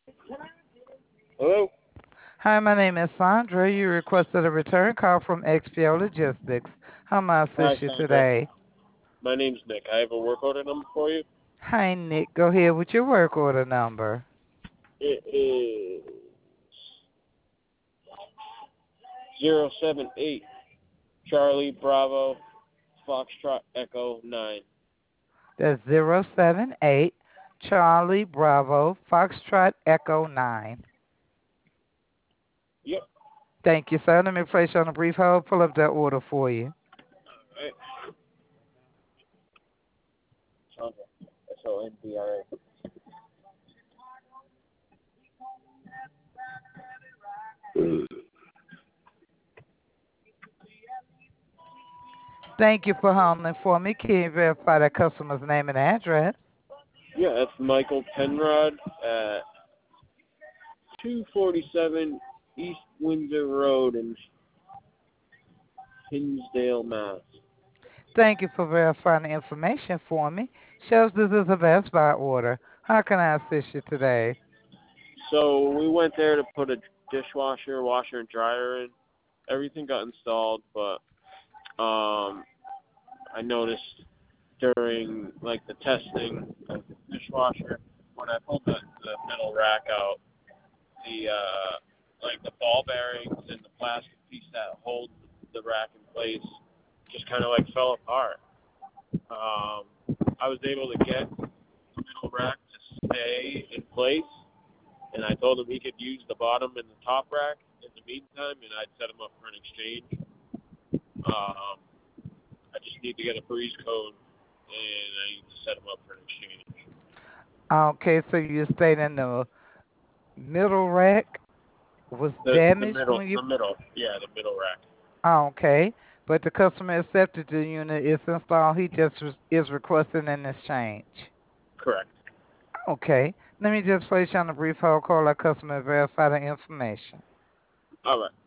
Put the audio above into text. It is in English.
Hello? Hi, my name is Sandra. You requested a return call from XPO Logistics. How may I Hi, assist you Sandra. today? My name's Nick. I have a work order number for you. Hi, Nick. Go ahead with your work order number. It is 078 Charlie Bravo Foxtrot Echo 9. That's 078 Charlie Bravo Foxtrot Echo 9. Yep. Thank you, sir. Let me place you on a brief hold. Pull up that order for you. Alright. Sandra. Sondra. Thank you for holding for me. Can you verify the customer's name and address? Yeah, that's Michael Penrod at 247 East Windsor Road in Hinsdale, Mass. Thank you for verifying the information for me. Shows this is a Best Buy order. How can I assist you today? So we went there to put a dishwasher, washer, and dryer in. Everything got installed, but I noticed during like the testing of the dishwasher when I pulled the metal rack out, the like the ball bearings and the plastic piece that holds the rack in place just kind of like fell apart. Um, I was able to get the middle rack to stay in place, and I told him he could use the bottom and the top rack in the meantime, and I'd set him up for an exchange. Um, I just need to get a breeze code, and I need to set him up for an exchange. Okay, so you stayed in the middle rack was damaged when you. The middle rack. Okay, but the customer accepted the unit. It's installed. He just is requesting an exchange. Correct. Okay, let me just place you on a brief hold. Call our customer and verify the information. All right.